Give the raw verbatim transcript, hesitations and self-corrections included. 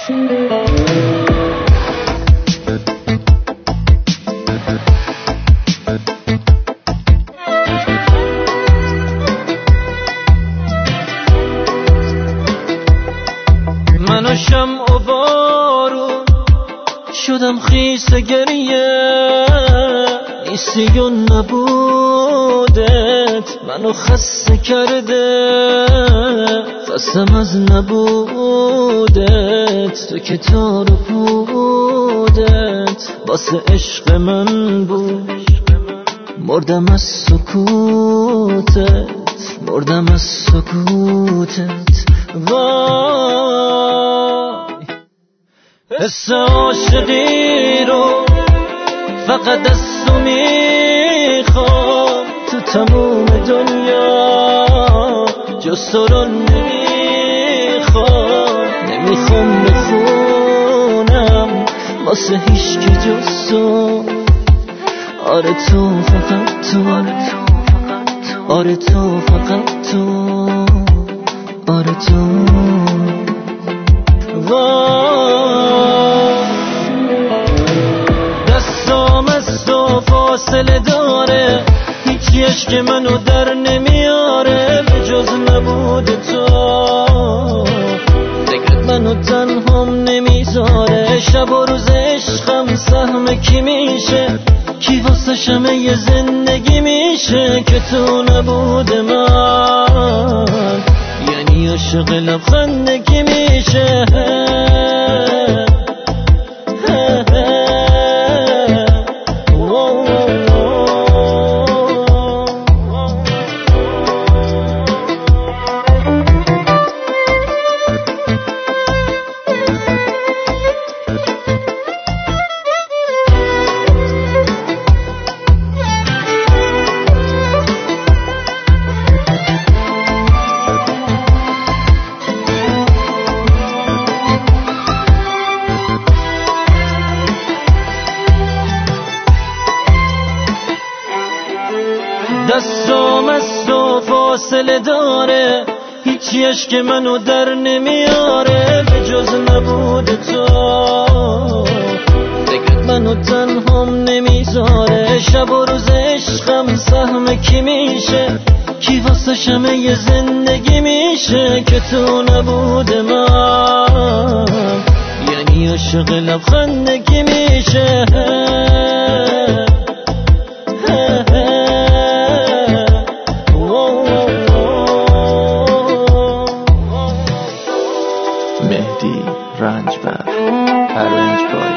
منو شمع و بارون شدم خیس گریه، نیستی و نبودت منو خسته کرده، خستم از نبودت. تو که تار و پودت واسه عشق من بود، مردم از سکوتت، مردم از سکوتت. وای حس عاشقی رو فقط از تو میخوام، تو تموم دنیا جز تو رو نمیخوام. نمیخوام بخونم واسه هیچکی جز تو، آره تو فقط تو، آره تو فقط تو، آره تو. دستام از تو فاصله داره، هیچی عشق منو در نمیاره به جز نبود تو. فکرت منو تنهام نمیذاره، شب و روز عشقم سهم کی میشه، کی واسه شمه ی زندگی میشه که تو نبود من، یعنی عاشق لبخند کی میشه. دستام از تو فاصله داره، هیچی عشق منو در نمیاره به جز نبود تو. فکرت منو تنهام نمیذاره، شب و روز عشقم سهم کی میشه، کی واسه شمه ی زندگی میشه که تو نبود من، یعنی عاشق لبخند کی میشه. مهدی رنجبر، arranged by